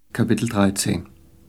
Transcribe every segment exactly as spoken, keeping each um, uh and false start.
Kapitel dreizehn.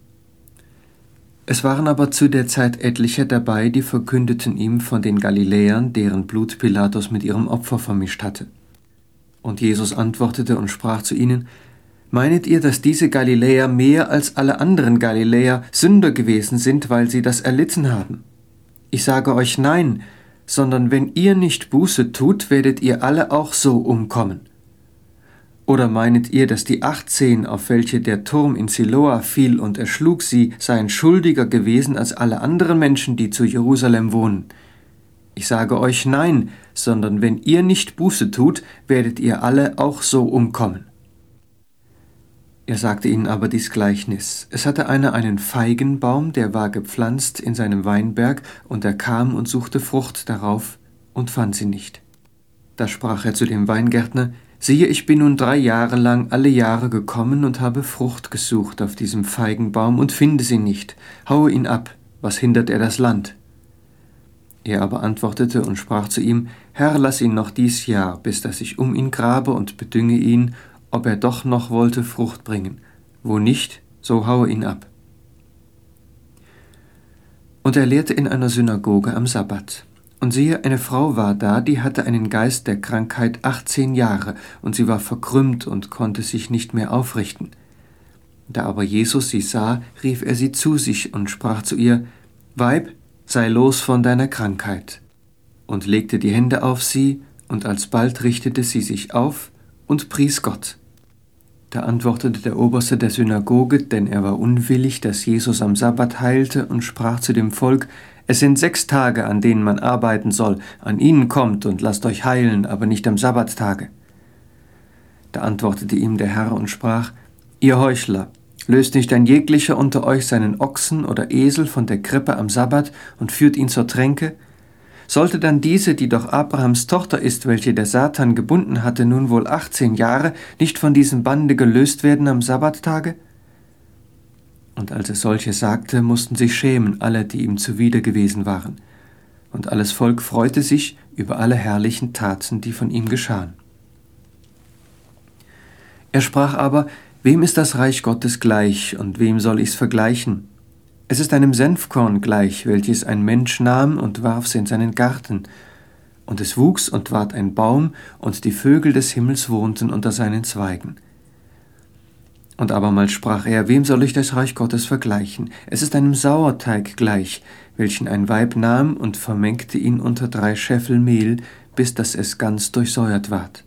Es waren aber zu der Zeit etliche dabei, die verkündeten ihm von den Galiläern, deren Blut Pilatus mit ihrem Opfer vermischt hatte. Und Jesus antwortete und sprach zu ihnen: Meinet ihr, dass diese Galiläer mehr als alle anderen Galiläer Sünder gewesen sind, weil sie das erlitten haben? Ich sage euch nein, sondern wenn ihr nicht Buße tut, werdet ihr alle auch so umkommen. Oder meinet ihr, dass die achtzehn, auf welche der Turm in Siloa fiel und erschlug sie, seien schuldiger gewesen als alle anderen Menschen, die zu Jerusalem wohnen? Ich sage euch nein, sondern wenn ihr nicht Buße tut, werdet ihr alle auch so umkommen. Er sagte ihnen aber dies Gleichnis. Es hatte einer einen Feigenbaum, der war gepflanzt in seinem Weinberg, und er kam und suchte Frucht darauf und fand sie nicht. Da sprach er zu dem Weingärtner: Siehe, ich bin nun drei Jahre lang alle Jahre gekommen und habe Frucht gesucht auf diesem Feigenbaum und finde sie nicht. Haue ihn ab, was hindert er das Land? Er aber antwortete und sprach zu ihm: Herr, lass ihn noch dies Jahr, bis dass ich um ihn grabe und bedünge ihn, ob er doch noch wollte Frucht bringen. Wo nicht, so haue ihn ab. Und er lehrte in einer Synagoge am Sabbat. Und siehe, eine Frau war da, die hatte einen Geist der Krankheit achtzehn Jahre, und sie war verkrümmt und konnte sich nicht mehr aufrichten. Da aber Jesus sie sah, rief er sie zu sich und sprach zu ihr: Weib, sei los von deiner Krankheit. Und legte die Hände auf sie, und alsbald richtete sie sich auf und pries Gott. Da antwortete der Oberste der Synagoge, denn er war unwillig, dass Jesus am Sabbat heilte, und sprach zu dem Volk: Es sind sechs Tage, an denen man arbeiten soll. An ihnen kommt und lasst euch heilen, aber nicht am Sabbattage. Da antwortete ihm der Herr und sprach: Ihr Heuchler, löst nicht ein jeglicher unter euch seinen Ochsen oder Esel von der Krippe am Sabbat und führt ihn zur Tränke? Sollte dann diese, die doch Abrahams Tochter ist, welche der Satan gebunden hatte, nun wohl achtzehn Jahre, nicht von diesem Bande gelöst werden am Sabbattage? Und als er solche sagte, mussten sich schämen alle, die ihm zuwider gewesen waren. Und alles Volk freute sich über alle herrlichen Taten, die von ihm geschahen. Er sprach aber: Wem ist das Reich Gottes gleich, und wem soll ich's vergleichen? Es ist einem Senfkorn gleich, welches ein Mensch nahm und warf's in seinen Garten. Und es wuchs und ward ein Baum, und die Vögel des Himmels wohnten unter seinen Zweigen. Und abermals sprach er: Wem soll ich das Reich Gottes vergleichen? Es ist einem Sauerteig gleich, welchen ein Weib nahm und vermengte ihn unter drei Scheffel Mehl, bis dass es ganz durchsäuert ward.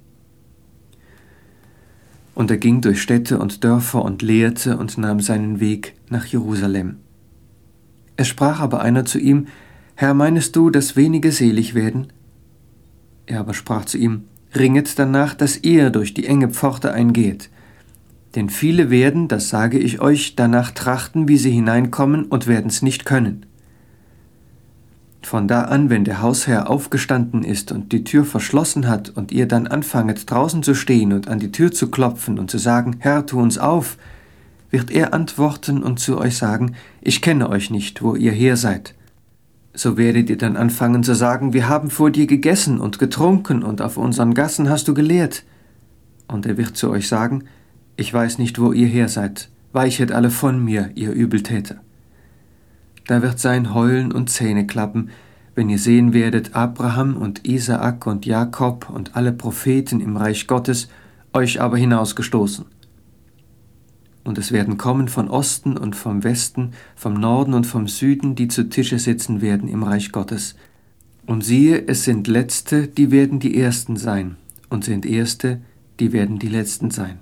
Und er ging durch Städte und Dörfer und lehrte und nahm seinen Weg nach Jerusalem. Es sprach aber einer zu ihm: Herr, meinest du, dass wenige selig werden? Er aber sprach zu ihm: Ringet danach, dass ihr durch die enge Pforte eingeht. Denn viele werden, das sage ich euch, danach trachten, wie sie hineinkommen, und werden's nicht können. Von da an, wenn der Hausherr aufgestanden ist und die Tür verschlossen hat, und ihr dann anfanget draußen zu stehen und an die Tür zu klopfen und zu sagen: Herr, tu uns auf, wird er antworten und zu euch sagen: Ich kenne euch nicht, wo ihr her seid. So werdet ihr dann anfangen zu sagen: Wir haben vor dir gegessen und getrunken, und auf unseren Gassen hast du gelehrt. Und er wird zu euch sagen: Ich weiß nicht, wo ihr her seid, weichet alle von mir, ihr Übeltäter. Da wird sein Heulen und Zähneklappen, wenn ihr sehen werdet Abraham und Isaak und Jakob und alle Propheten im Reich Gottes, euch aber hinausgestoßen. Und es werden kommen von Osten und vom Westen, vom Norden und vom Süden, die zu Tische sitzen werden im Reich Gottes. Und siehe, es sind Letzte, die werden die Ersten sein, und sind Erste, die werden die Letzten sein.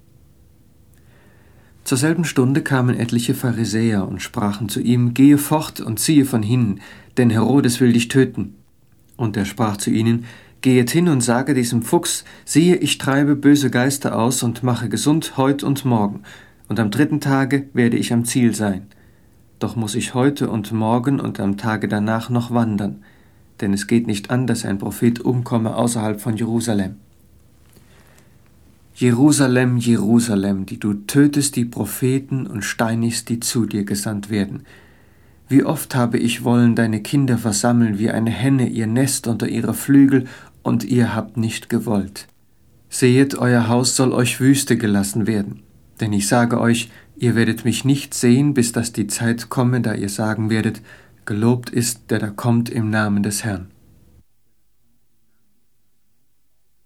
Zur selben Stunde kamen etliche Pharisäer und sprachen zu ihm: Gehe fort und ziehe von hinnen, denn Herodes will dich töten. Und er sprach zu ihnen: Gehet hin und sage diesem Fuchs: Siehe, ich treibe böse Geister aus und mache gesund heut und morgen, und am dritten Tage werde ich am Ziel sein. Doch muss ich heute und morgen und am Tage danach noch wandern, denn es geht nicht an, dass ein Prophet umkomme außerhalb von Jerusalem. Jerusalem, Jerusalem, die du tötest die Propheten und steinigst, die zu dir gesandt werden. Wie oft habe ich wollen deine Kinder versammeln, wie eine Henne ihr Nest unter ihre Flügel, und ihr habt nicht gewollt. Sehet, euer Haus soll euch Wüste gelassen werden. Denn ich sage euch, ihr werdet mich nicht sehen, bis dass die Zeit komme, da ihr sagen werdet, gelobt ist, der da kommt im Namen des Herrn.